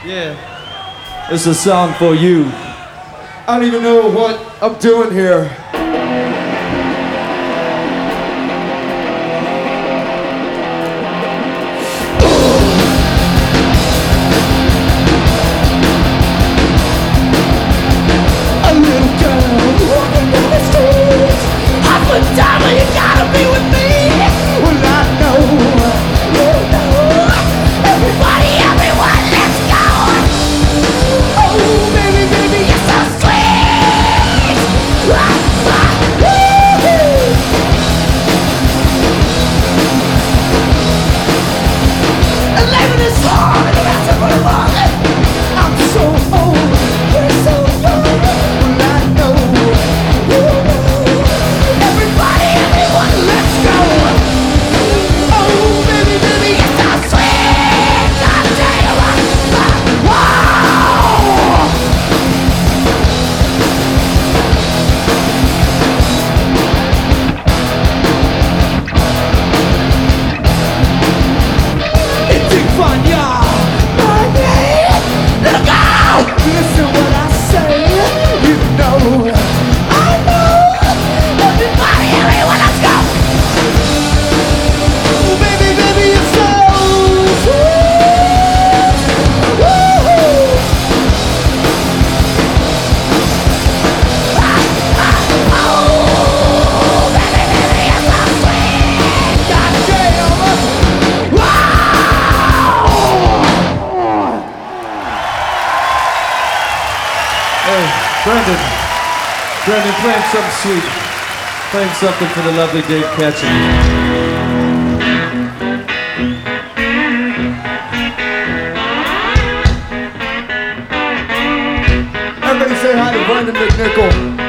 Yeah. It's a song for you. I don't even know what I'm doing here. A little girl walking down the street, up and down, well, you gotta be with me. Well, I know, you know, everybody, everyone, let's go. Oh, baby, baby, you're so sweet. Woo-hoo. And living is hard, and the rest of my life. I'm so old, you're so young. Well, I know, you know, everybody, everyone, let's go. Oh, baby, baby, you're so sweet. I'll tell you what, whoa. It's big fun, y'all. Money, little girl. Listen what I say. You know, I know. Everybody, everyone, let's go. Oh, baby, baby, you're so sweet. Woo-hoo. Oh, baby, baby, you're so sweet. Goddamn. Wow. Hey, Brendan, playing something sweet. Playing something for the lovely Dave Ketchum. Everybody say hi to Brendan McNichol.